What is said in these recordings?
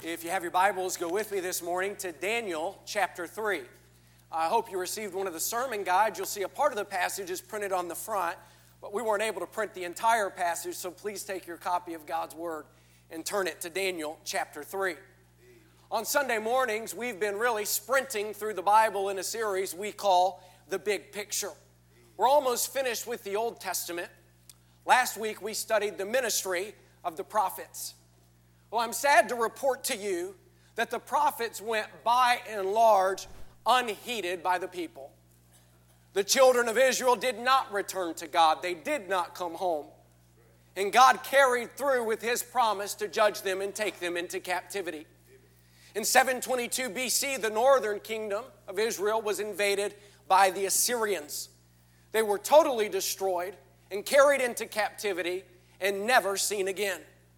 If you have your Bibles, go with me this morning to Daniel chapter 3. I hope you received one of the sermon guides. You'll see a part of the passage is printed on the front, but we weren't able to print the entire passage, so please take your copy of God's Word and turn it to Daniel chapter 3. On Sunday mornings, we've been really sprinting through the Bible in a series we call The Big Picture. We're almost finished with the Old Testament. Last week, we studied the ministry of the prophets. Well, I'm sad to report to you that the prophets went by and large unheeded by the people. The children of Israel did not return to God. They did not come home. And God carried through with His promise to judge them and take them into captivity. In 722 BC, the northern kingdom of Israel was invaded by the Assyrians. They were totally destroyed and carried into captivity and never seen again.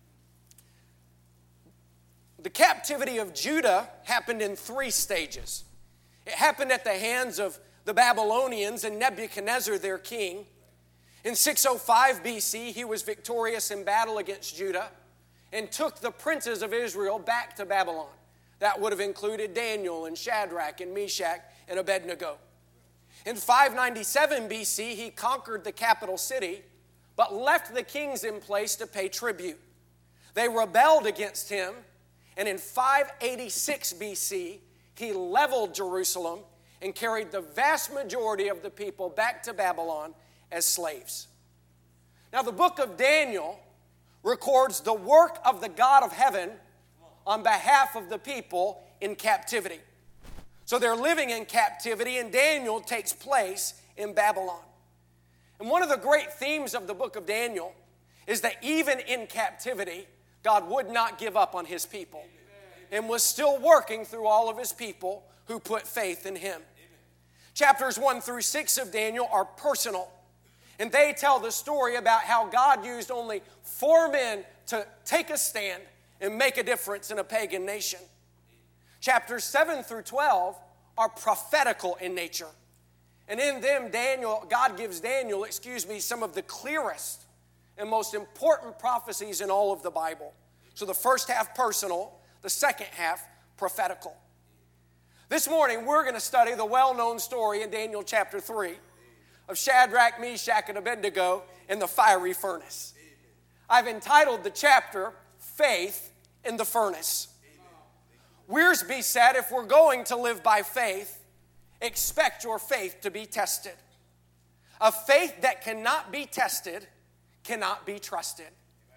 The captivity of Judah happened in 3 stages. It happened at the hands of the Babylonians and Nebuchadnezzar, their king. In 605 BC, he was victorious in battle against Judah and took the princes of Israel back to Babylon. That would have included Daniel and Shadrach and Meshach and Abednego. In 597 BC, he conquered the capital city, but left the kings in place to pay tribute. They rebelled against him, and in 586 BC, he leveled Jerusalem and carried the vast majority of the people back to Babylon as slaves. Now, the book of Daniel records the work of the God of heaven on behalf of the people in captivity. So they're living in captivity, and Daniel takes place in Babylon. And one of the great themes of the book of Daniel is that even in captivity, God would not give up on His people and was still working through all of His people who put faith in Him. Chapters 1 through 6 of Daniel are personal, and they tell the story about how God used only 4 men to take a stand and make a difference in a pagan nation. Chapters 7 through 12 are prophetical in nature. And in them, God gives Daniel, some of the clearest and most important prophecies in all of the Bible. So the first half personal, the second half prophetical. This morning, we're going to study the well-known story in Daniel chapter 3 of Shadrach, Meshach, and Abednego in the fiery furnace. I've entitled the chapter, Faith in the Furnace. Wiersbe said, if we're going to live by faith, expect your faith to be tested. A faith that cannot be tested cannot be trusted.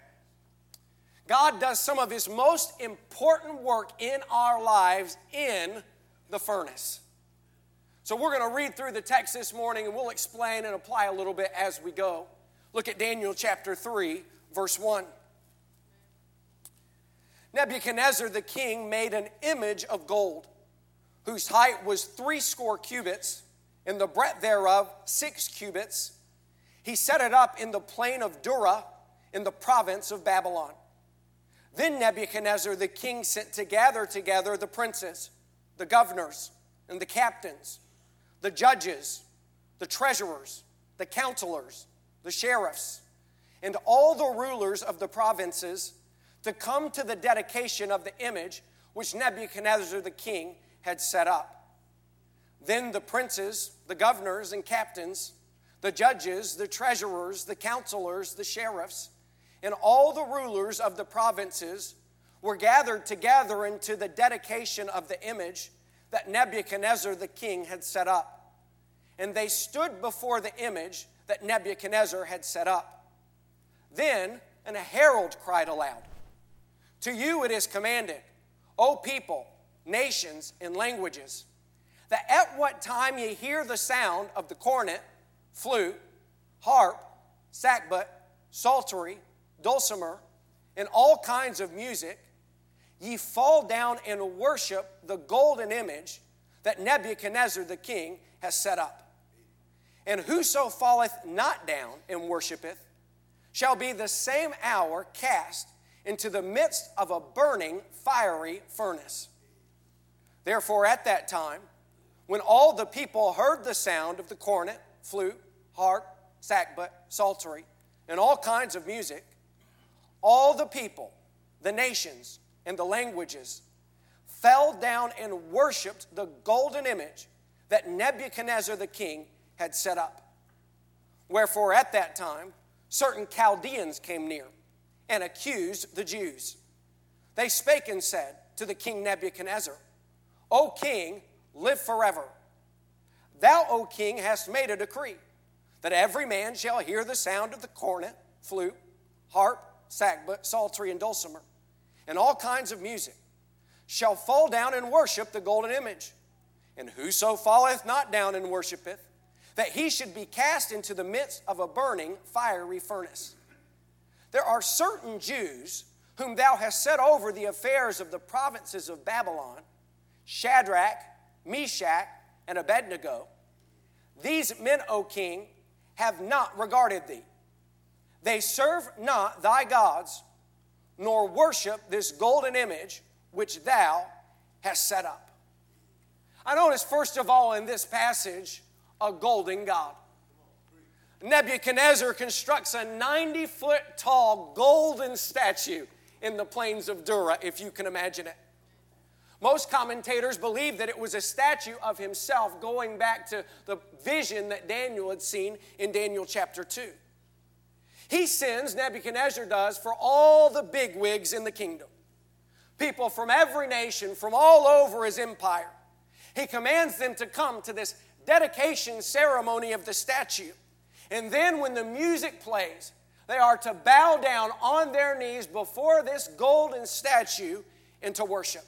God does some of His most important work in our lives in the furnace. So we're going to read through the text this morning, and we'll explain and apply a little bit as we go. Look at Daniel chapter 3, verse 1. Nebuchadnezzar the king made an image of gold, whose height was 80 cubits, and the breadth thereof 6 cubits. He set it up in the plain of Dura, in the province of Babylon. Then Nebuchadnezzar the king sent to gather together the princes, the governors, and the captains, the judges, the treasurers, the counselors, the sheriffs, and all the rulers of the provinces to come to the dedication of the image which Nebuchadnezzar the king had set up. Then the princes, the governors and captains, the judges, the treasurers, the counselors, the sheriffs, and all the rulers of the provinces were gathered together into the dedication of the image that Nebuchadnezzar the king had set up. And they stood before the image that Nebuchadnezzar had set up. Then a herald cried aloud, "To you it is commanded, O people, nations, and languages, that at what time ye hear the sound of the cornet, flute, harp, sackbut, psaltery, dulcimer, and all kinds of music, ye fall down and worship the golden image that Nebuchadnezzar the king has set up. And whoso falleth not down and worshipeth shall be the same hour cast into the midst of a burning fiery furnace. Therefore at that time, when all the people heard the sound of the cornet, flute, harp, sackbut, psaltery, and all kinds of music, all the people, the nations, and the languages, fell down and worshiped the golden image that Nebuchadnezzar the king had set up. Wherefore at that time certain Chaldeans came near and accused the Jews. They spake and said to the king Nebuchadnezzar, O king, live forever. Thou, O king, hast made a decree that every man shall hear the sound of the cornet, flute, harp, sackbut, psaltery, and dulcimer, and all kinds of music, shall fall down and worship the golden image. And whoso falleth not down and worshipeth, that he should be cast into the midst of a burning fiery furnace. There are certain Jews whom thou hast set over the affairs of the provinces of Babylon, Shadrach, Meshach, and Abednego. These men, O king, have not regarded thee. They serve not thy gods, nor worship this golden image which thou hast set up. I notice, first of all, in this passage, a golden god. Nebuchadnezzar constructs a 90-foot tall golden statue in the plains of Dura, if you can imagine it. Most commentators believe that it was a statue of himself, going back to the vision that Daniel had seen in Daniel chapter 2. He sends, Nebuchadnezzar does, for all the bigwigs in the kingdom. People from every nation, from all over his empire. He commands them to come to this dedication ceremony of the statue. And then when the music plays, they are to bow down on their knees before this golden statue and to worship.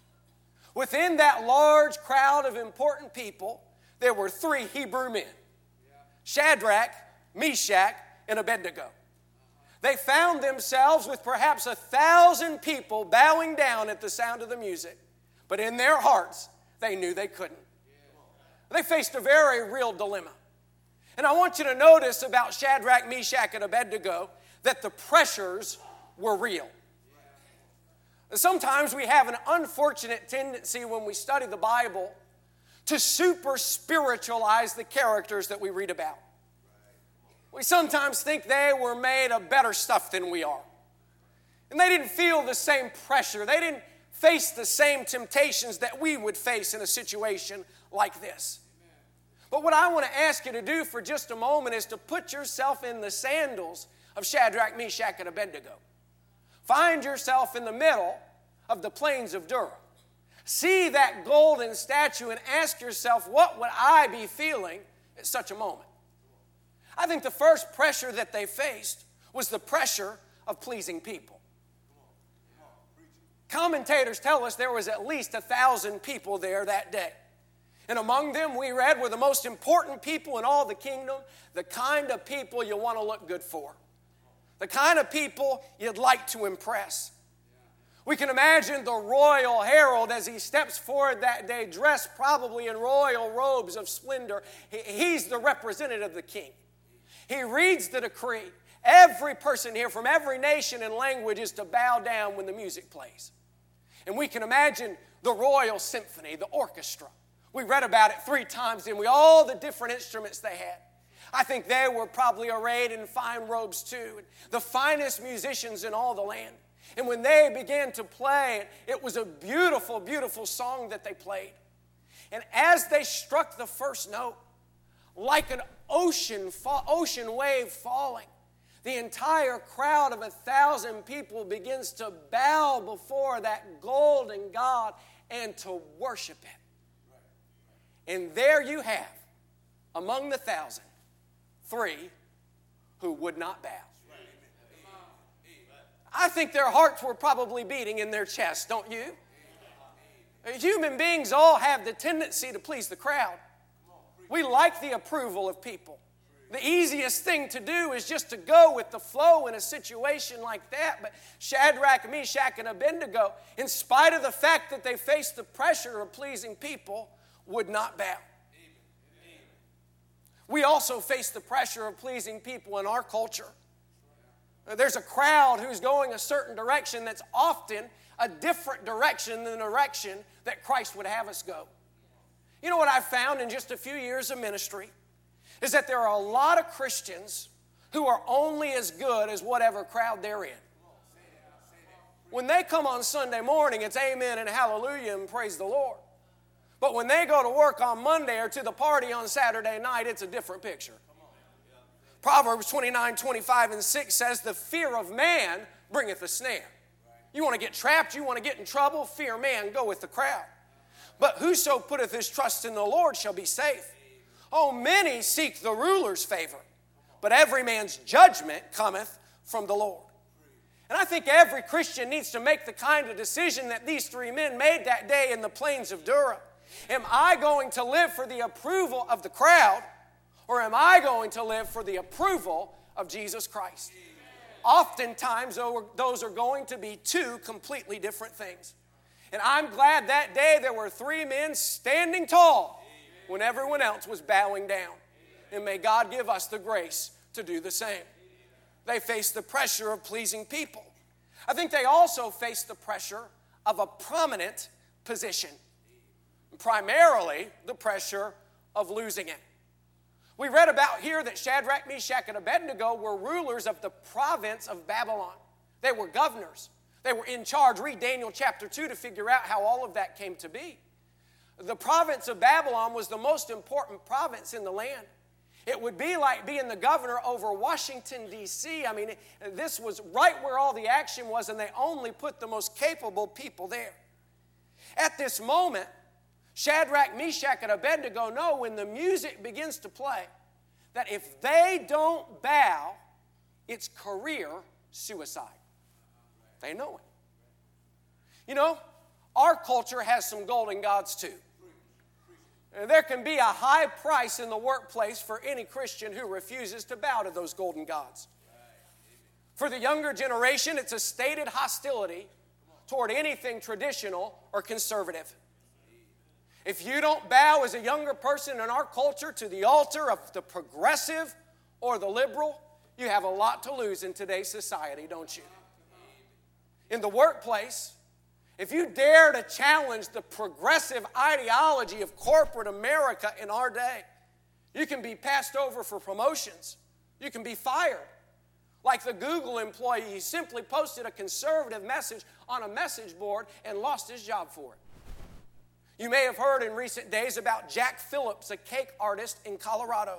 Within that large crowd of important people, there were 3 Hebrew men, Shadrach, Meshach, and Abednego. They found themselves with perhaps 1,000 people bowing down at the sound of the music, but in their hearts, they knew they couldn't. They faced a very real dilemma. And I want you to notice about Shadrach, Meshach, and Abednego that the pressures were real. Sometimes we have an unfortunate tendency when we study the Bible to super spiritualize the characters that we read about. We sometimes think they were made of better stuff than we are. And they didn't feel the same pressure. They didn't face the same temptations that we would face in a situation like this. But what I want to ask you to do for just a moment is to put yourself in the sandals of Shadrach, Meshach, and Abednego. Find yourself in the middle of the plains of Dura. See that golden statue and ask yourself, what would I be feeling at such a moment? I think the first pressure that they faced was the pressure of pleasing people. Commentators tell us there was at least 1,000 people there that day. And among them, we read, were the most important people in all the kingdom, the kind of people you want to look good for, the kind of people you'd like to impress. We can imagine the royal herald as he steps forward that day, dressed probably in royal robes of splendor. He's the representative of the king. He reads the decree. Every person here from every nation and language is to bow down when the music plays. And we can imagine the royal symphony, the orchestra. We read about it 3 times, didn't we? All the different instruments they had. I think they were probably arrayed in fine robes too. The finest musicians in all the land. And when they began to play, it was a beautiful, beautiful song that they played. And as they struck the first note, like an ocean wave falling, the entire crowd of 1,000 people begins to bow before that golden God and to worship it. And there you have, among the 1,000, 3 who would not bow. I think their hearts were probably beating in their chests, don't you? Human beings all have the tendency to please the crowd. We like the approval of people. The easiest thing to do is just to go with the flow in a situation like that. But Shadrach, Meshach, and Abednego, in spite of the fact that they faced the pressure of pleasing people, would not bow. We also face the pressure of pleasing people in our culture. There's a crowd who's going a certain direction that's often a different direction than the direction that Christ would have us go. You know what I've found in just a few years of ministry is that there are a lot of Christians who are only as good as whatever crowd they're in. When they come on Sunday morning, it's amen and hallelujah and praise the Lord. But when they go to work on Monday or to the party on Saturday night, it's a different picture. Proverbs 29:25-6 says, the fear of man bringeth a snare. You want to get trapped, you want to get in trouble, fear man, go with the crowd. But whoso putteth his trust in the Lord shall be safe. Oh, many seek the ruler's favor, but every man's judgment cometh from the Lord. And I think every Christian needs to make the kind of decision that these three men made that day in the plains of Dura. Am I going to live for the approval of the crowd, or am I going to live for the approval of Jesus Christ? Oftentimes, those are going to be two completely different things. And I'm glad that day there were three men standing tall when everyone else was bowing down. And may God give us the grace to do the same. They faced the pressure of pleasing people. I think they also faced the pressure of a prominent position. Primarily, the pressure of losing it. We read about here that Shadrach, Meshach, and Abednego were rulers of the province of Babylon. They were governors. They were in charge. Read Daniel chapter 2 to figure out how all of that came to be. The province of Babylon was the most important province in the land. It would be like being the governor over Washington, D.C. I mean, this was right where all the action was, and they only put the most capable people there. At this moment, Shadrach, Meshach, and Abednego know when the music begins to play that if they don't bow, it's career suicide. They know it. You know, our culture has some golden gods too. There can be a high price in the workplace for any Christian who refuses to bow to those golden gods. For the younger generation, it's a stated hostility toward anything traditional or conservative. If you don't bow as a younger person in our culture to the altar of the progressive or the liberal, you have a lot to lose in today's society, don't you? In the workplace, if you dare to challenge the progressive ideology of corporate America in our day, you can be passed over for promotions. You can be fired. Like the Google employee, he simply posted a conservative message on a message board and lost his job for it. You may have heard in recent days about Jack Phillips, a cake artist in Colorado.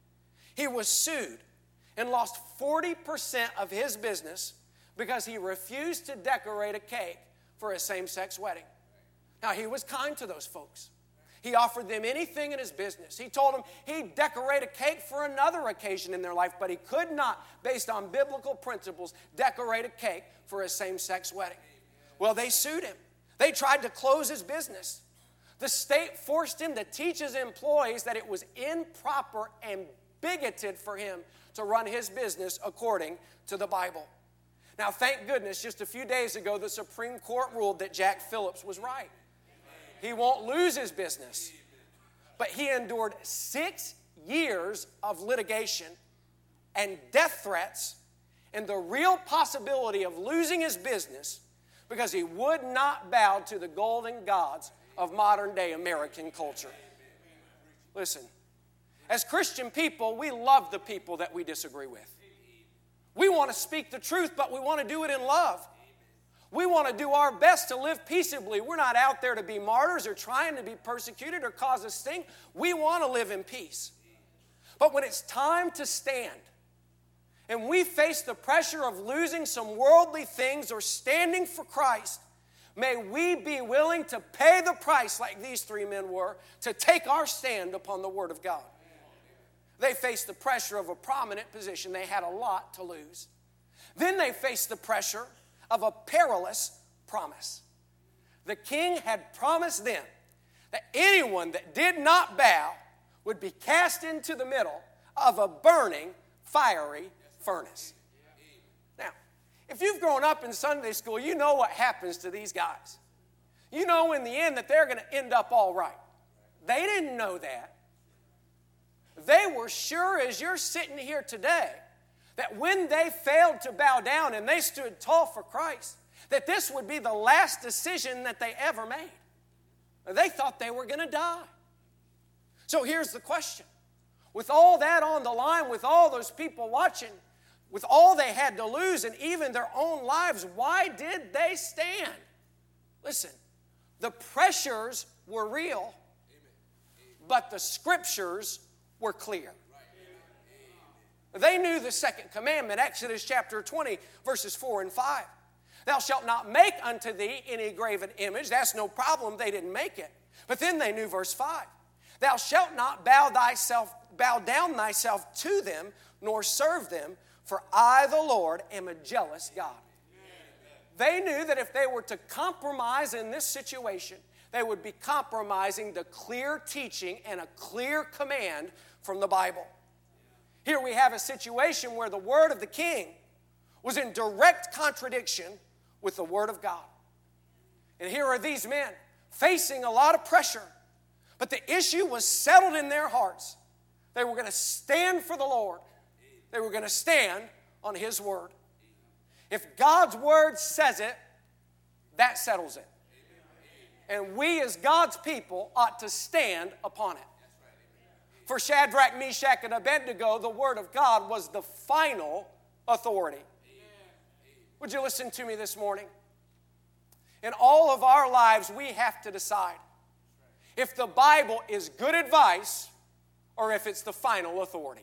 He was sued and lost 40% of his business because he refused to decorate a cake for a same-sex wedding. Now, he was kind to those folks. He offered them anything in his business. He told them he'd decorate a cake for another occasion in their life, but he could not, based on biblical principles, decorate a cake for a same-sex wedding. Well, they sued him. They tried to close his business. The state forced him to teach his employees that it was improper and bigoted for him to run his business according to the Bible. Now, thank goodness, just a few days ago, the Supreme Court ruled that Jack Phillips was right. He won't lose his business. But he endured 6 years of litigation and death threats and the real possibility of losing his business because he would not bow to the golden gods of modern-day American culture. Listen, as Christian people, we love the people that we disagree with. We want to speak the truth, but we want to do it in love. We want to do our best to live peaceably. We're not out there to be martyrs or trying to be persecuted or cause a sting. We want to live in peace. But when it's time to stand and we face the pressure of losing some worldly things or standing for Christ, may we be willing to pay the price like these three men were to take our stand upon the Word of God. They faced the pressure of a prominent position. They had a lot to lose. Then they faced the pressure of a perilous promise. The king had promised them that anyone that did not bow would be cast into the middle of a burning, fiery furnace. Now, if you've grown up in Sunday school, you know what happens to these guys. You know in the end that they're going to end up all right. They didn't know that. They were sure as you're sitting here today that when they failed to bow down and they stood tall for Christ, that this would be the last decision that they ever made. They thought they were going to die. So here's the question. With all that on the line, with all those people watching, with all they had to lose and even their own lives, why did they stand? Listen, the pressures were real, but the scriptures were clear. They knew the second commandment, Exodus chapter 20, verses 4 and 5. Thou shalt not make unto thee any graven image. That's no problem. They didn't make it. But then they knew verse 5. Thou shalt not bow down thyself to them, nor serve them, for I, the Lord, am a jealous God. They knew that if they were to compromise in this situation, they would be compromising the clear teaching and a clear command from the Bible. Here we have a situation where the word of the king was in direct contradiction with the word of God. And here are these men facing a lot of pressure, but the issue was settled in their hearts. They were going to stand for the Lord. They were going to stand on His word. If God's word says it, that settles it. And we as God's people ought to stand upon it. For Shadrach, Meshach, and Abednego, the word of God was the final authority. Would you listen to me this morning? In all of our lives, we have to decide if the Bible is good advice or if it's the final authority.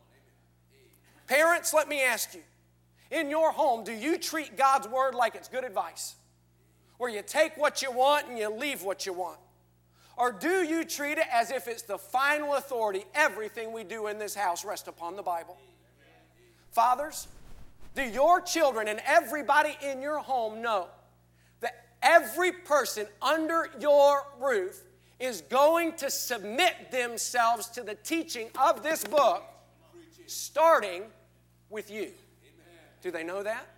Parents, let me ask you, in your home, do you treat God's word like it's good advice? Where you take what you want and you leave what you want? Or do you treat it as if it's the final authority? Everything we do in this house rests upon the Bible. Fathers, do your children and everybody in your home know that every person under your roof is going to submit themselves to the teaching of this book, starting with you? Do they know that?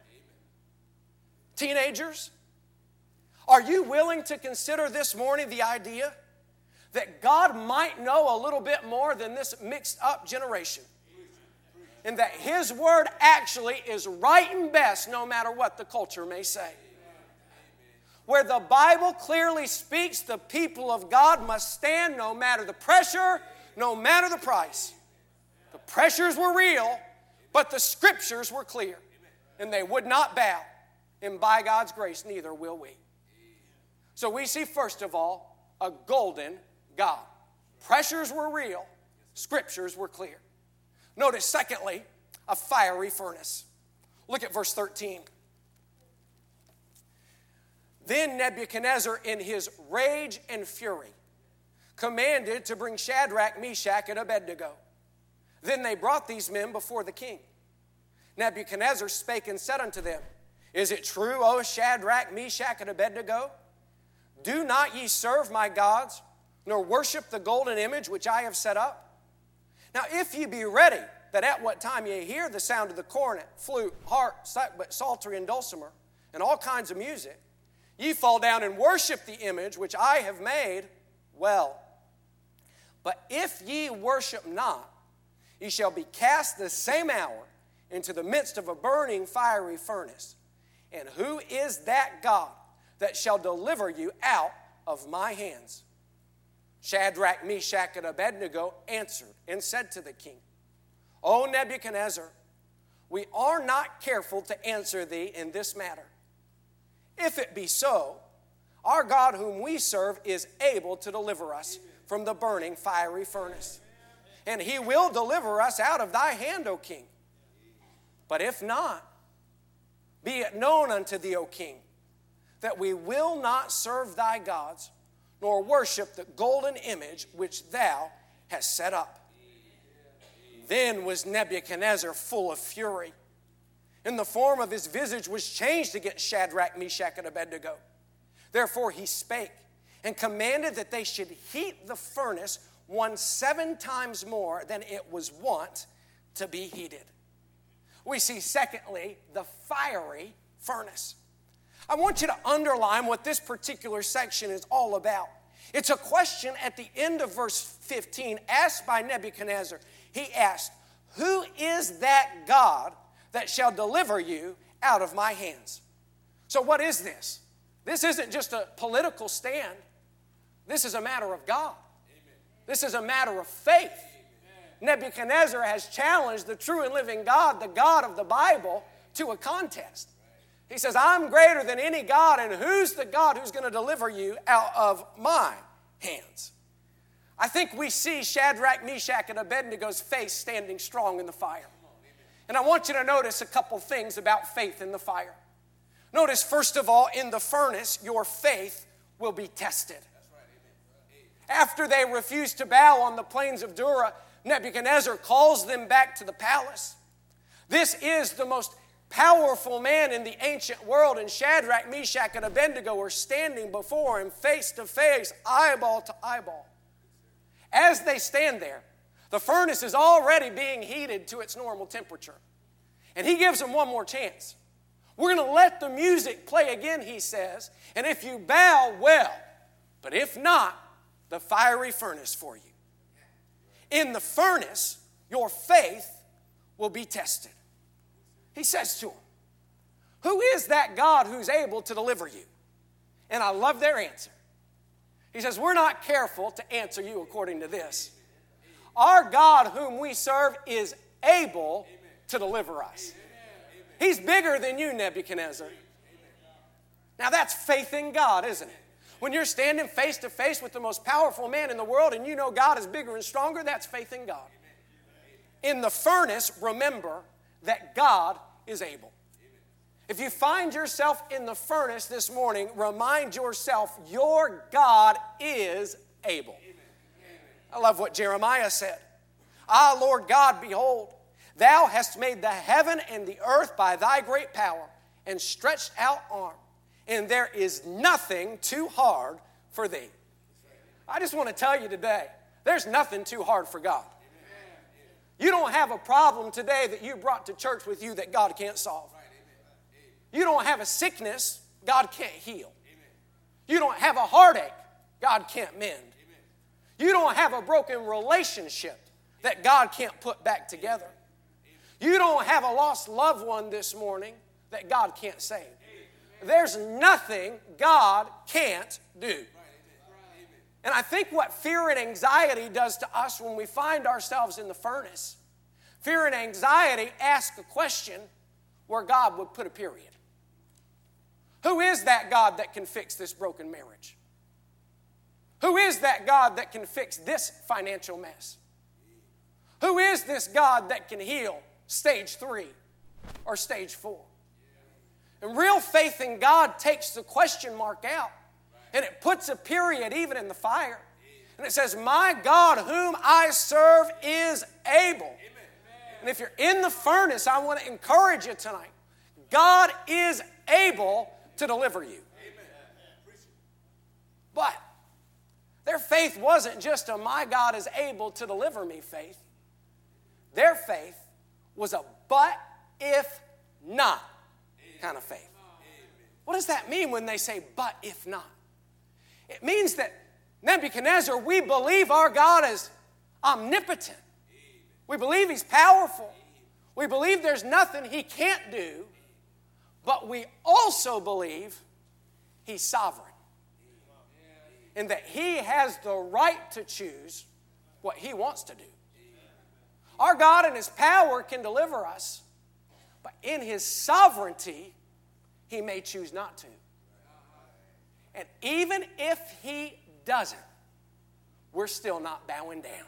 Teenagers, are you willing to consider this morning the idea that God might know a little bit more than this mixed up generation? And that His word actually is right and best no matter what the culture may say. Where the Bible clearly speaks, the people of God must stand no matter the pressure, no matter the price. The pressures were real, but the scriptures were clear. And they would not bow. And by God's grace, neither will we. So we see, first of all, a golden God. Pressures were real. Scriptures were clear. Notice, secondly, a fiery furnace. Look at verse 13. Then Nebuchadnezzar, in his rage and fury, commanded to bring Shadrach, Meshach, and Abednego. Then they brought these men before the king. Nebuchadnezzar spake and said unto them, Is it true, O Shadrach, Meshach, and Abednego? Do not ye serve my gods, nor worship the golden image which I have set up? Now if ye be ready, that at what time ye hear the sound of the cornet, flute, harp, psaltery, and dulcimer, and all kinds of music, ye fall down and worship the image which I have made, well. But if ye worship not, ye shall be cast the same hour into the midst of a burning fiery furnace. And who is that God that shall deliver you out of my hands? Shadrach, Meshach, and Abednego answered and said to the king, O Nebuchadnezzar, we are not careful to answer thee in this matter. If it be so, our God whom we serve is able to deliver us from the burning fiery furnace. And He will deliver us out of thy hand, O king. But if not, be it known unto thee, O king, that we will not serve thy gods, nor worship the golden image which thou hast set up. Then was Nebuchadnezzar full of fury, and the form of his visage was changed against Shadrach, Meshach, and Abednego. Therefore he spake, and commanded that they should heat the furnace 7 times more than it was wont to be heated. We see, secondly, the fiery furnace. I want you to underline what this particular section is all about. It's a question at the end of verse 15 asked by Nebuchadnezzar. He asked, Who is that God that shall deliver you out of my hands? So what is this? This isn't just a political stand. This is a matter of God. This is a matter of faith. Nebuchadnezzar has challenged the true and living God, the God of the Bible, to a contest. He says, I'm greater than any God, and who's the God who's going to deliver you out of my hands? I think we see Shadrach, Meshach, and Abednego's faith standing strong in the fire. And I want you to notice a couple things about faith in the fire. Notice, first of all, in the furnace, your faith will be tested. After they refused to bow on the plains of Dura, Nebuchadnezzar calls them back to the palace. This is the most powerful man in the ancient world, and Shadrach, Meshach, and Abednego are standing before him face to face, eyeball to eyeball. As they stand there, the furnace is already being heated to its normal temperature. And he gives them one more chance. We're going to let the music play again, he says, and if you bow, well, but if not, the fiery furnace for you. In the furnace, your faith will be tested. He says to them, who is that God who's able to deliver you? And I love their answer. He says, we're not careful to answer you according to this. Our God whom we serve is able to deliver us. He's bigger than you, Nebuchadnezzar. Now that's faith in God, isn't it? When you're standing face to face with the most powerful man in the world and you know God is bigger and stronger, that's faith in God. In the furnace, remember that God is able. If you find yourself in the furnace this morning, remind yourself your God is able. I love what Jeremiah said. Ah, Lord God, behold, thou hast made the heaven and the earth by thy great power and stretched out arm, and there is nothing too hard for thee. I just want to tell you today, there's nothing too hard for God. You don't have a problem today that you brought to church with you that God can't solve. You don't have a sickness God can't heal. You don't have a heartache God can't mend. You don't have a broken relationship that God can't put back together. You don't have a lost loved one this morning that God can't save. There's nothing God can't do. And I think what fear and anxiety does to us when we find ourselves in the furnace, fear and anxiety ask a question where God would put a period. Who is that God that can fix this broken marriage? Who is that God that can fix this financial mess? Who is this God that can heal stage 3 or stage 4? And real faith in God takes the question mark out, and it puts a period even in the fire. And it says, my God whom I serve is able. And if you're in the furnace, I want to encourage you tonight. God is able to deliver you. But their faith wasn't just a my God is able to deliver me faith. Their faith was a but if not kind of faith. What does that mean when they say but if not? It means that Nebuchadnezzar, we believe our God is omnipotent. We believe He's powerful. We believe there's nothing He can't do. But we also believe He's sovereign. And that He has the right to choose what He wants to do. Our God in His power can deliver us. But in His sovereignty, He may choose not to. And even if He doesn't, we're still not bowing down.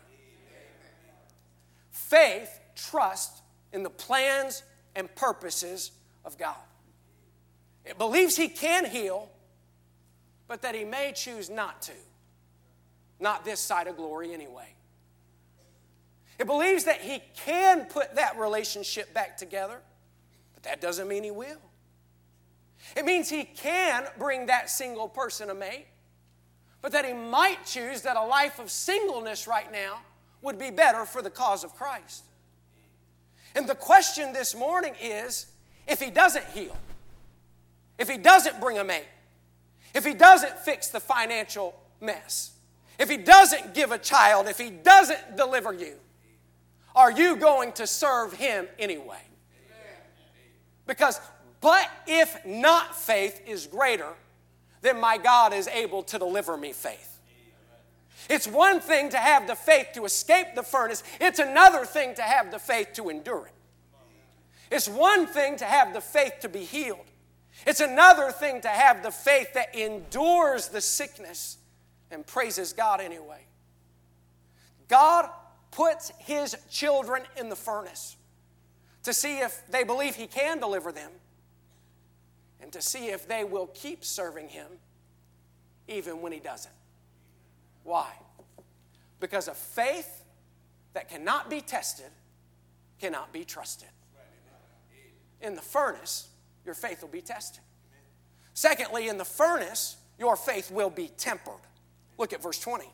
Faith trusts in the plans and purposes of God. It believes He can heal, but that He may choose not to. Not this side of glory anyway. It believes that He can put that relationship back together, but that doesn't mean He will. It means He can bring that single person a mate, but that He might choose that a life of singleness right now would be better for the cause of Christ. And the question this morning is, if He doesn't heal, if He doesn't bring a mate, if He doesn't fix the financial mess, if He doesn't give a child, if He doesn't deliver you, are you going to serve Him anyway? Because but if not faith is greater than my God is able to deliver me faith. It's one thing to have the faith to escape the furnace. It's another thing to have the faith to endure it. It's one thing to have the faith to be healed. It's another thing to have the faith that endures the sickness and praises God anyway. God puts His children in the furnace to see if they believe He can deliver them and to see if they will keep serving Him even when He doesn't. Why? Because a faith that cannot be tested cannot be trusted. In the furnace, your faith will be tested. Secondly, in the furnace, your faith will be tempered. Look at verse 20.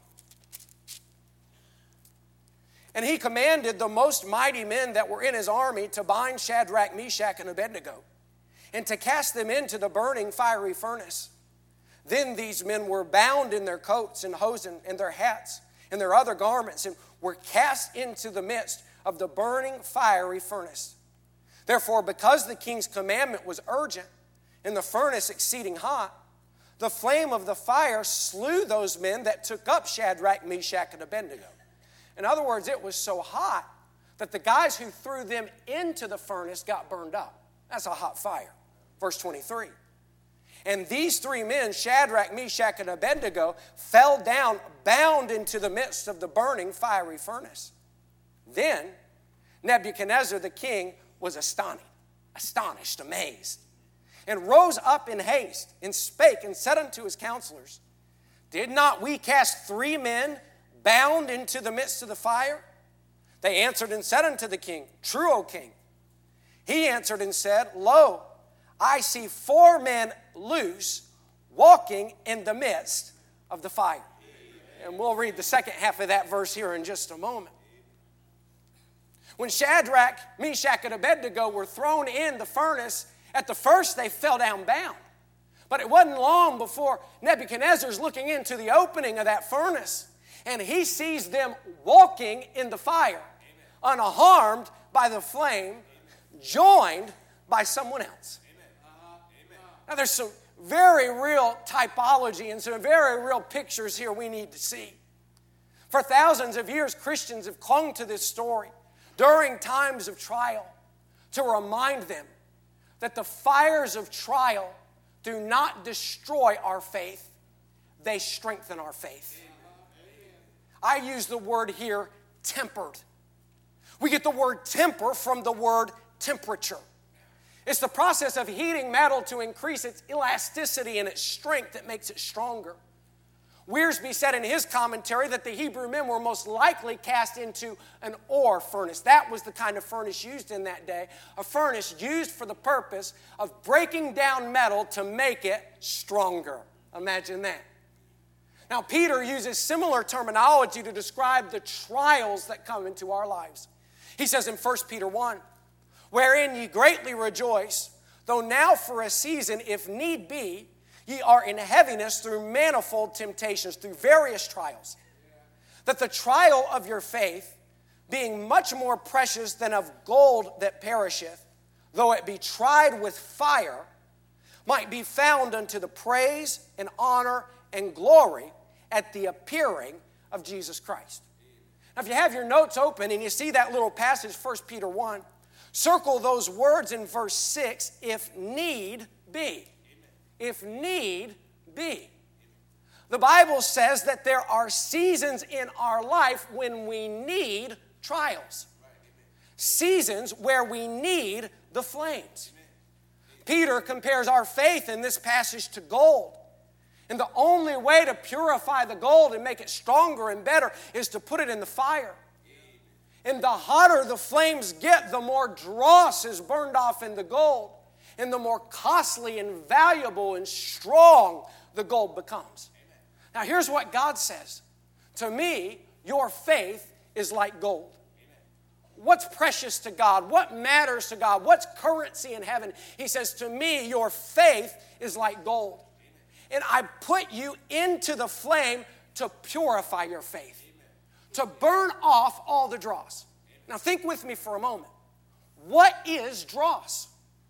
And he commanded the most mighty men that were in his army to bind Shadrach, Meshach, and Abednego, and to cast them into the burning fiery furnace. Then these men were bound in their coats and hosen and their hats and their other garments, and were cast into the midst of the burning fiery furnace. Therefore, because the king's commandment was urgent, and the furnace exceeding hot, the flame of the fire slew those men that took up Shadrach, Meshach, and Abednego. In other words, it was so hot that the guys who threw them into the furnace got burned up. That's a hot fire. Verse 23. And these three men, Shadrach, Meshach, and Abednego, fell down, bound into the midst of the burning fiery furnace. Then Nebuchadnezzar the king was astonished, amazed, and rose up in haste, and spake, and said unto his counselors, Did not we cast 3 men bound into the midst of the fire? They answered and said unto the king, True, O king. He answered and said, Lo, I see 4 men loose, walking in the midst of the fire. And we'll read the second half of that verse here in just a moment. When Shadrach, Meshach, and Abednego were thrown in the furnace, at the first they fell down bound. But it wasn't long before Nebuchadnezzar's looking into the opening of that furnace, and he sees them walking in the fire, unharmed by the flame, joined by someone else. Now there's some very real typology and some very real pictures here we need to see. For thousands of years, Christians have clung to this story during times of trial to remind them that the fires of trial do not destroy our faith, they strengthen our faith. I use the word here, tempered. We get the word temper from the word temperature. It's the process of heating metal to increase its elasticity and its strength that makes it stronger. Wiersbe said in his commentary that the Hebrew men were most likely cast into an ore furnace. That was the kind of furnace used in that day, a furnace used for the purpose of breaking down metal to make it stronger. Imagine that. Now, Peter uses similar terminology to describe the trials that come into our lives. He says in 1 Peter 1, Wherein ye greatly rejoice, though now for a season, if need be, ye are in heaviness through manifold temptations, through various trials, that the trial of your faith, being much more precious than of gold that perisheth, though it be tried with fire, might be found unto the praise and honor and glory at the appearing of Jesus Christ. Now, if you have your notes open and you see that little passage, 1 Peter 1, circle those words in verse 6, if need be. If need be. The Bible says that there are seasons in our life when we need trials. Seasons where we need the flames. Peter compares our faith in this passage to gold. And the only way to purify the gold and make it stronger and better is to put it in the fire. And the hotter the flames get, the more dross is burned off in the gold. And the more costly and valuable and strong the gold becomes. Amen. Now here's what God says. To me, your faith is like gold. Amen. What's precious to God? What matters to God? What's currency in heaven? He says, to me, your faith is like gold. Amen. And I put you into the flame to purify your faith. Amen. To burn off all the dross. Amen. Now think with me for a moment. What is dross?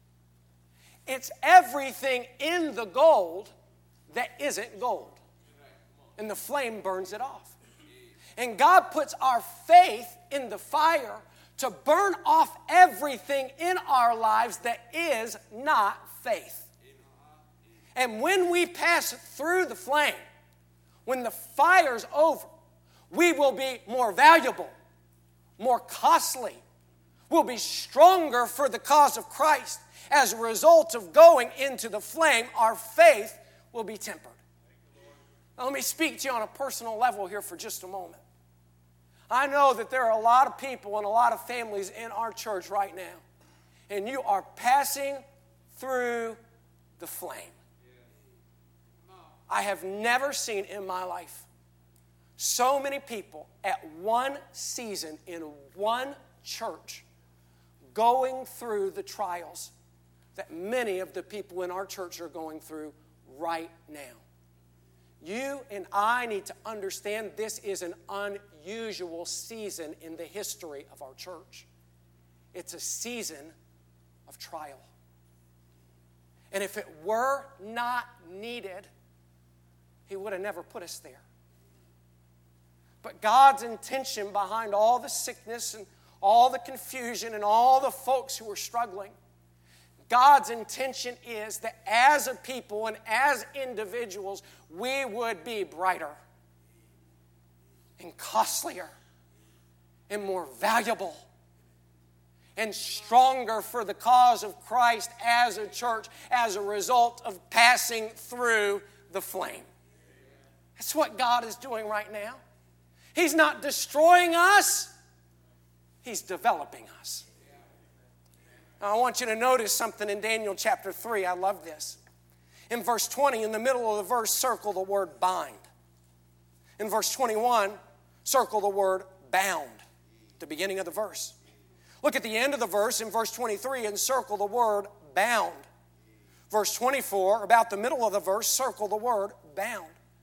It's everything in the gold that isn't gold. And the flame burns it off. And God puts our faith in the fire to burn off everything in our lives that is not faith. And when we pass through the flame, when the fire's over, we will be more valuable, more costly. We'll be stronger for the cause of Christ. As a result of going into the flame, our faith will be tempered. Now, let me speak to you on a personal level here for just a moment. I know that there are a lot of people and a lot of families in our church right now, and you are passing through the flame. I have never seen in my life so many people at one season in one church going through the trials that many of the people in our church are going through right now. You and I need to understand this is an unusual season in the history of our church. It's a season of trial. And if it were not needed, He would have never put us there. But God's intention behind all the sickness and all the confusion and all the folks who are struggling, God's intention is that as a people and as individuals, we would be brighter and costlier and more valuable and stronger for the cause of Christ as a church as a result of passing through the flame. That's what God is doing right now. He's not destroying us. He's developing us. Now, I want you to notice something in Daniel chapter 3. I love this. In verse 20, in the middle of the verse, circle the word bind. In verse 21, circle the word bound, the beginning of the verse. Look at the end of the verse in verse 23 and circle the word bound. Verse 24, about the middle of the verse, circle the word bound.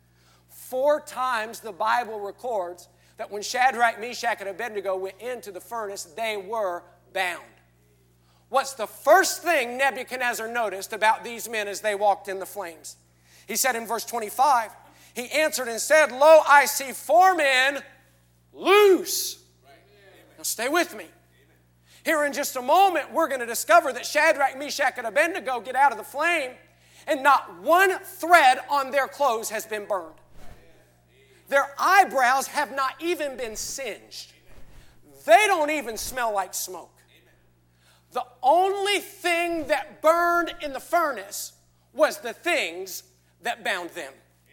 4 times the Bible records that when Shadrach, Meshach, and Abednego went into the furnace, they were bound. What's the first thing Nebuchadnezzar noticed about these men as they walked in the flames? He said in verse 25, he answered and said, "Lo, I see 4 men loose." Now stay with me. Here in just a moment, we're going to discover that Shadrach, Meshach, and Abednego get out of the flame, and not one thread on their clothes has been burned. Their eyebrows have not even been singed. They don't even smell like smoke. The only thing that burned in the furnace was the things that bound them.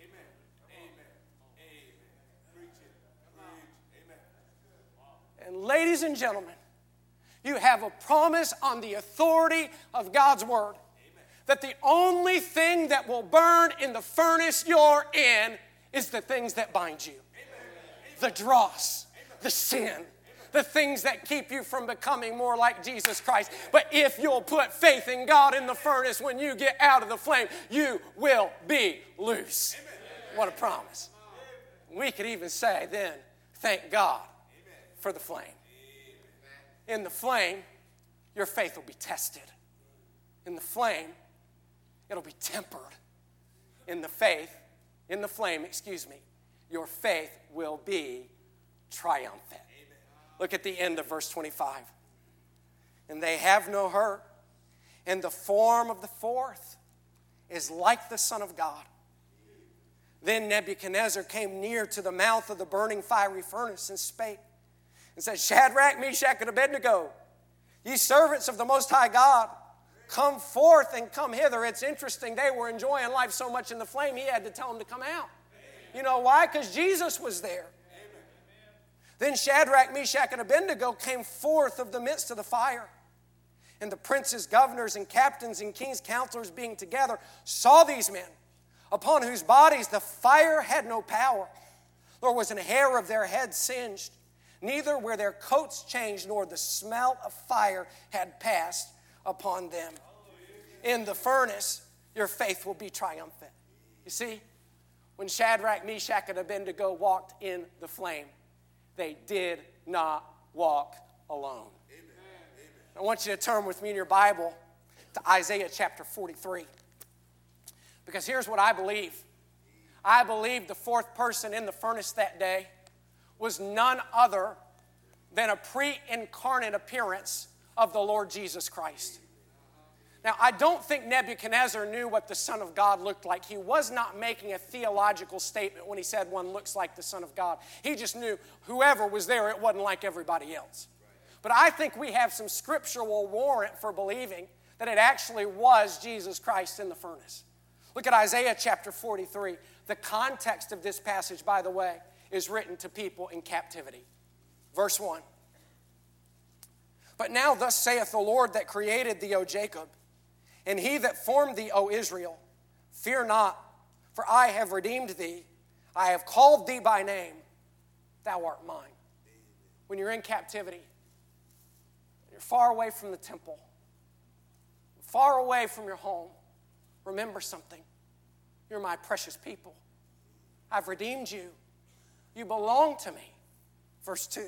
And ladies and gentlemen, you have a promise on the authority of God's word that the only thing that will burn in the furnace you're in is the things that bind you. The dross, the sin, the things that keep you from becoming more like Jesus Christ. But if you'll put faith in God in the furnace, when you get out of the flame, you will be loose. What a promise. We could even say then, thank God for the flame. In the flame, your faith will be tested. In the flame, it'll be tempered. In the flame, your faith will be triumphant. Look at the end of verse 25. And they have no hurt, and the form of the 4th is like the Son of God. Then Nebuchadnezzar came near to the mouth of the burning fiery furnace and spake and said, "Shadrach, Meshach, and Abednego, ye servants of the Most High God, come forth and come hither." It's interesting. They were enjoying life so much in the flame, he had to tell them to come out. You know why? Because Jesus was there. Then Shadrach, Meshach, and Abednego came forth of the midst of the fire. And the princes, governors, and captains, and king's counselors being together saw these men, upon whose bodies the fire had no power, nor was an hair of their head singed, neither were their coats changed, nor the smell of fire had passed upon them. In the furnace, your faith will be triumphant. You see, when Shadrach, Meshach, and Abednego walked in the flame, they did not walk alone. Amen. I want you to turn with me in your Bible to Isaiah chapter 43. Because here's what I believe. I believe the 4th person in the furnace that day was none other than a pre-incarnate appearance of the Lord Jesus Christ. Now, I don't think Nebuchadnezzar knew what the Son of God looked like. He was not making a theological statement when he said one looks like the Son of God. He just knew whoever was there, it wasn't like everybody else. But I think we have some scriptural warrant for believing that it actually was Jesus Christ in the furnace. Look at Isaiah chapter 43. The context of this passage, by the way, is written to people in captivity. Verse 1. But now thus saith the Lord that created thee, O Jacob, and he that formed thee, O Israel, fear not, for I have redeemed thee. I have called thee by name. Thou art mine. When you're in captivity, you're far away from the temple, far away from your home, remember something. You're my precious people. I've redeemed you. You belong to me. Verse 2.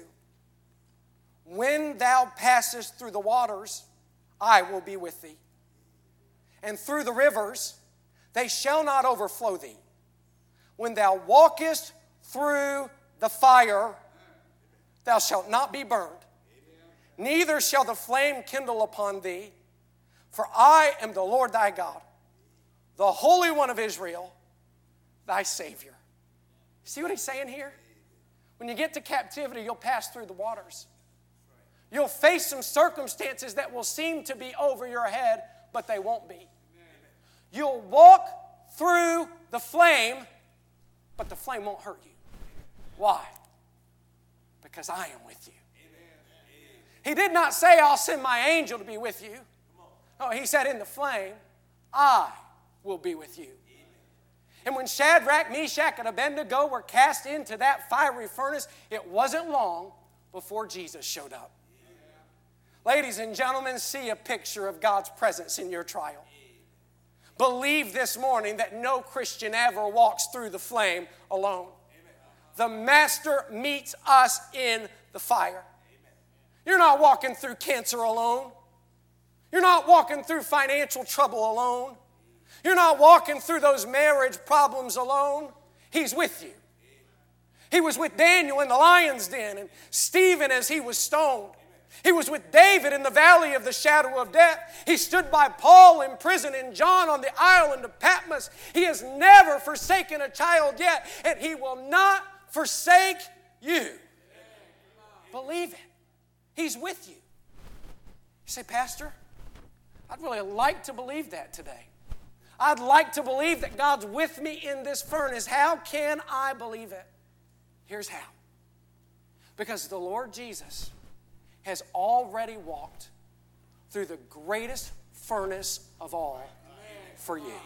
When thou passest through the waters, I will be with thee. And through the rivers, they shall not overflow thee. When thou walkest through the fire, thou shalt not be burned. Neither shall the flame kindle upon thee. For I am the Lord thy God, the Holy One of Israel, thy Savior. See what he's saying here? When you get to captivity, you'll pass through the waters. You'll face some circumstances that will seem to be over your head, but they won't be. You'll walk through the flame, but the flame won't hurt you. Why? Because I am with you. He did not say, I'll send my angel to be with you. No, he said, in the flame, I will be with you. And when Shadrach, Meshach, and Abednego were cast into that fiery furnace, it wasn't long before Jesus showed up. Ladies and gentlemen, see a picture of God's presence in your trial. Believe this morning that no Christian ever walks through the flame alone. The Master meets us in the fire. You're not walking through cancer alone. You're not walking through financial trouble alone. You're not walking through those marriage problems alone. He's with you. He was with Daniel in the lion's den and Stephen as he was stoned. He was with David in the valley of the shadow of death. He stood by Paul in prison and John on the island of Patmos. He has never forsaken a child yet, and he will not forsake you. Believe it. He's with you. You say, Pastor, I'd really like to believe that today. I'd like to believe that God's with me in this furnace. How can I believe it? Here's how. Because the Lord Jesus has already walked through the greatest furnace of all for you.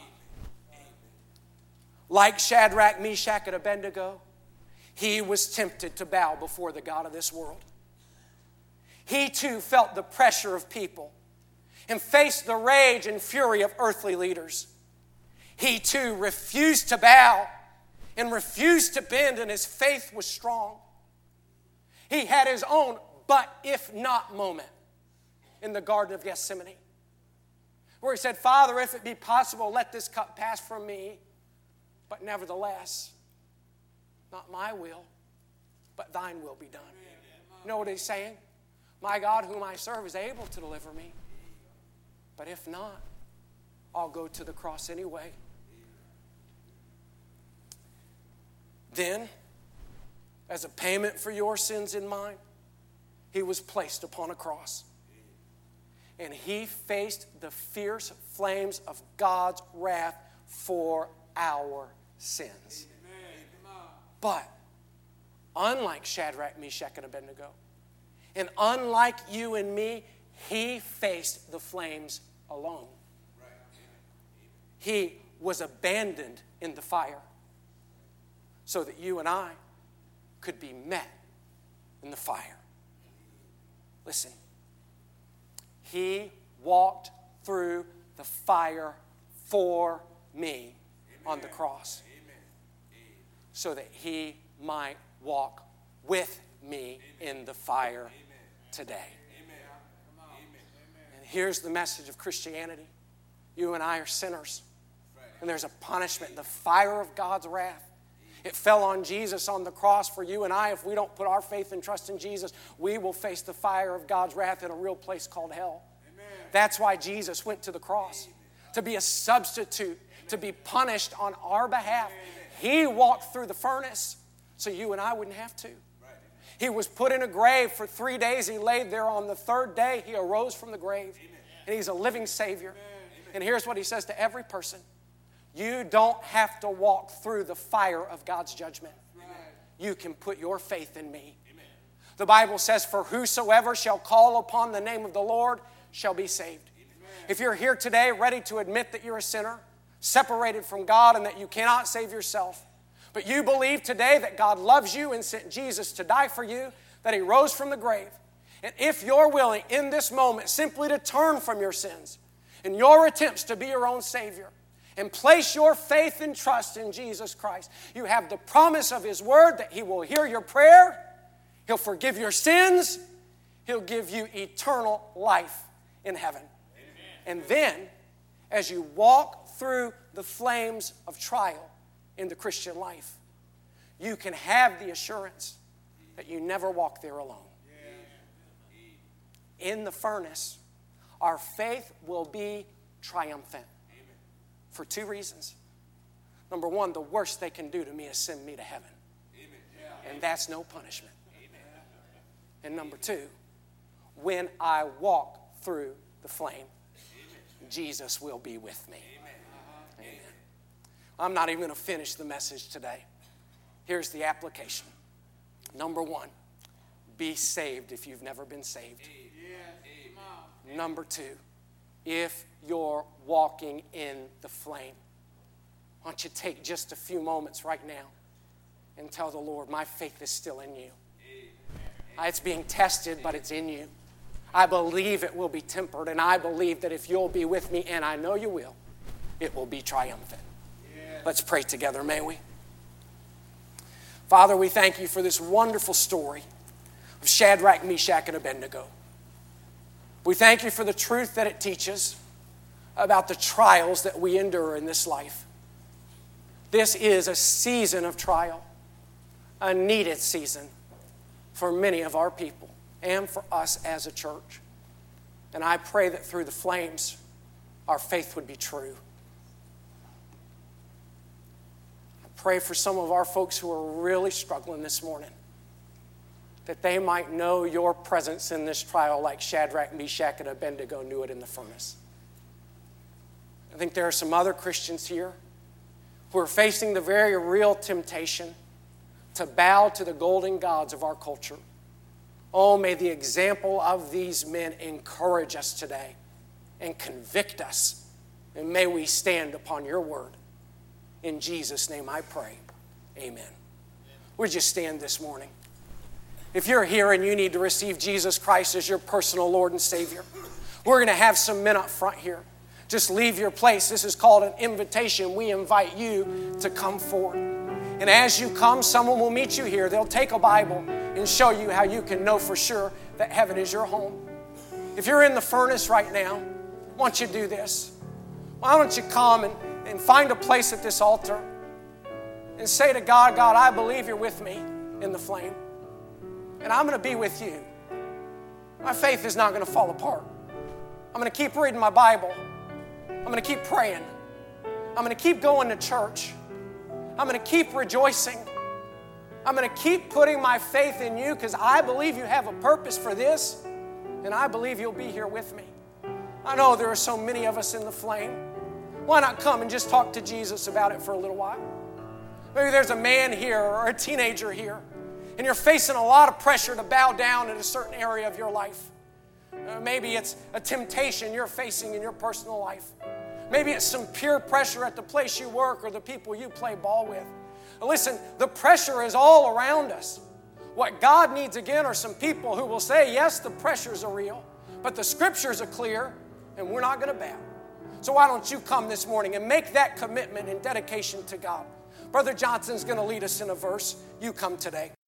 Like Shadrach, Meshach, and Abednego, he was tempted to bow before the God of this world. He too felt the pressure of people and faced the rage and fury of earthly leaders. He too refused to bow and refused to bend, and his faith was strong. He had his own but if not moment in the Garden of Gethsemane, where he said, Father, if it be possible, let this cup pass from me, but nevertheless, not my will, but thine will be done. You know what he's saying? My God, whom I serve, is able to deliver me. But if not, I'll go to the cross anyway. Then, as a payment for your sins and mine, he was placed upon a cross. And he faced the fierce flames of God's wrath for our sins. But, unlike Shadrach, Meshach, and Abednego, and unlike you and me, he faced the flames alone. He was abandoned in the fire so that you and I could be met in the fire. Listen, he walked through the fire for me on the cross so that he might walk with me in the fire today. And here's the message of Christianity. You and I are sinners. And there's a punishment, the fire of God's wrath. It fell on Jesus on the cross for you and I. If we don't put our faith and trust in Jesus, we will face the fire of God's wrath in a real place called hell. Amen. That's why Jesus went to the cross, to be a substitute, to be punished on our behalf. He walked through the furnace so you and I wouldn't have to. He was put in a grave for 3 days. He laid there. On the third day, he arose from the grave. And he's a living Savior. And here's what he says to every person. You don't have to walk through the fire of God's judgment. You can put your faith in me. The Bible says, for whosoever shall call upon the name of the Lord shall be saved. If you're here today ready to admit that you're a sinner, separated from God, and that you cannot save yourself, but you believe today that God loves you and sent Jesus to die for you, that He rose from the grave, and if you're willing in this moment simply to turn from your sins and your attempts to be your own Savior, and place your faith and trust in Jesus Christ, you have the promise of His Word that He will hear your prayer, He'll forgive your sins, He'll give you eternal life in heaven. Amen. And then, as you walk through the flames of trial in the Christian life, you can have the assurance that you never walk there alone. In the furnace, our faith will be triumphant. For 2 reasons. Number 1, the worst they can do to me is send me to heaven. And that's no punishment. And number 2, when I walk through the flame, Jesus will be with me. Amen. I'm not even going to finish the message today. Here's the application. Number 1, be saved if you've never been saved. Number 2, if you're walking in the flame, why don't you take just a few moments right now and tell the Lord, my faith is still in you. It's being tested, but it's in you. I believe it will be tempered, and I believe that if you'll be with me, and I know you will, it will be triumphant. Let's pray together, may we? Father, we thank you for this wonderful story of Shadrach, Meshach, and Abednego. We thank you for the truth that it teaches about the trials that we endure in this life. This is a season of trial, a needed season for many of our people and for us as a church. And I pray that through the flames, our faith would be true. I pray for some of our folks who are really struggling this morning, that they might know your presence in this trial like Shadrach, Meshach, and Abednego knew it in the furnace. I think there are some other Christians here who are facing the very real temptation to bow to the golden gods of our culture. Oh, may the example of these men encourage us today and convict us. And may we stand upon your word. In Jesus' name I pray. Amen. Would you stand this morning? If you're here and you need to receive Jesus Christ as your personal Lord and Savior, we're going to have some men up front here. Just leave your place. This is called an invitation. We invite you to come forward. And as you come, someone will meet you here. They'll take a Bible and show you how you can know for sure that heaven is your home. If you're in the furnace right now, why don't you do this? Why don't you come and find a place at this altar and say to God, God, I believe you're with me in the flame. And I'm going to be with you. My faith is not going to fall apart. I'm going to keep reading my Bible. I'm going to keep praying. I'm going to keep going to church. I'm going to keep rejoicing. I'm going to keep putting my faith in you because I believe you have a purpose for this, and I believe you'll be here with me. I know there are so many of us in the flame. Why not come and just talk to Jesus about it for a little while? Maybe there's a man here or a teenager here, and you're facing a lot of pressure to bow down in a certain area of your life. Maybe it's a temptation you're facing in your personal life. Maybe it's some peer pressure at the place you work or the people you play ball with. Listen, the pressure is all around us. What God needs again are some people who will say, yes, the pressures are real, but the scriptures are clear, and we're not going to bow. So why don't you come this morning and make that commitment and dedication to God? Brother Johnson's going to lead us in a verse. You come today.